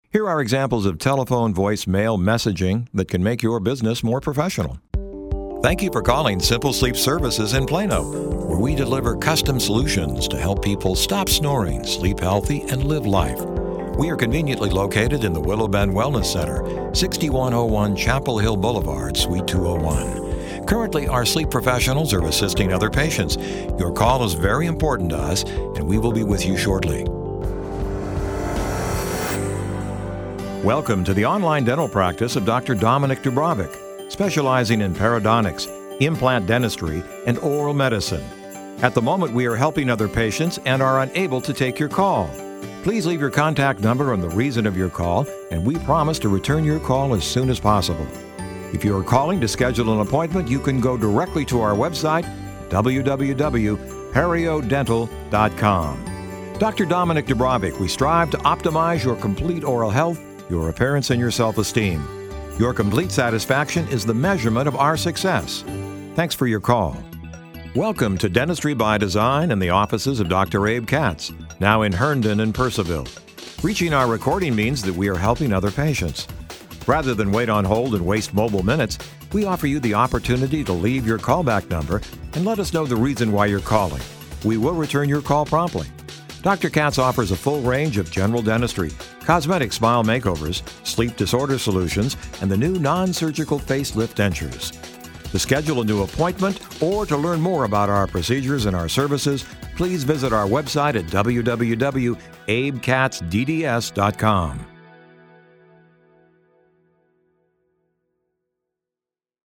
Here are examples of telephone, voice, mail messaging that can make your business more professional. Thank you for calling Simple Sleep Services in Plano, where we deliver custom solutions to help people stop snoring, sleep healthy, and live life. We are conveniently located in the Willow Bend Wellness Center, 6101 Chapel Hill Boulevard, Suite 201. Currently, our sleep professionals are assisting other patients. Your call is very important to us, and we will be with you shortly. Welcome to the online dental practice of Dr. Dominic Dubrovic, specializing in periodontics, implant dentistry, and oral medicine. At the moment, we are helping other patients and are unable to take your call. Please leave your contact number and the reason of your call, and we promise to return your call as soon as possible. If you are calling to schedule an appointment, you can go directly to our website, www.periodental.com. Dr. Dominic Dubrovic, we strive to optimize your complete oral health, your appearance, and your self-esteem. Your complete satisfaction is the measurement of our success. Thanks for your call. Welcome to Dentistry by Design in the offices of Dr. Abe Katz, now in Herndon and Purcellville. Reaching our recording means that we are helping other patients. Rather than wait on hold and waste mobile minutes, we offer you the opportunity to leave your callback number and let us know the reason why you're calling. We will return your call promptly. Dr. Katz offers a full range of general dentistry, cosmetic smile makeovers, sleep disorder solutions, and the new non-surgical facelift dentures. To schedule a new appointment or to learn more about our procedures and our services, please visit our website at www.abekatzdds.com.